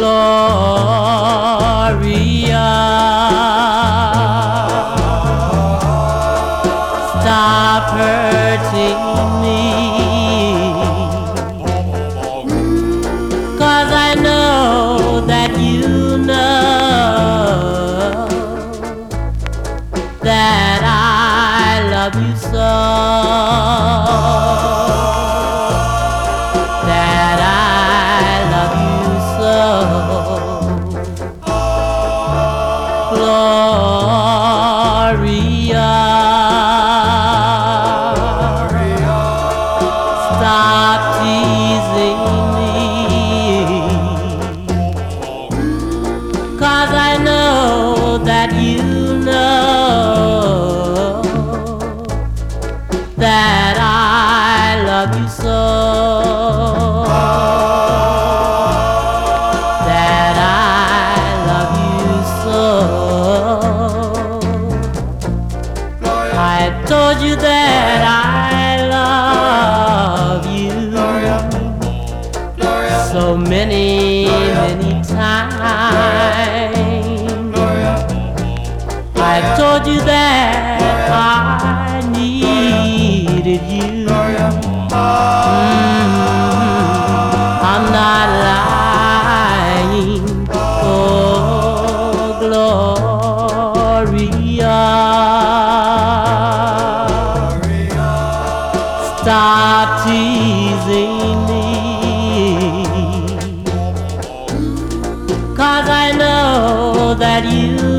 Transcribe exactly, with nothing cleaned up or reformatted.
Gloria, stop hurting me, 'cause I know that you know that I love you so, that I love you so. Gloria, stop teasing me, 'cause I know that you know that I love you so, that I love you so. I told you that I love you so many, many times. I told you that I needed you. Mm, I'm not lying. Oh, Gloria, stop teasing me, 'cause I know that you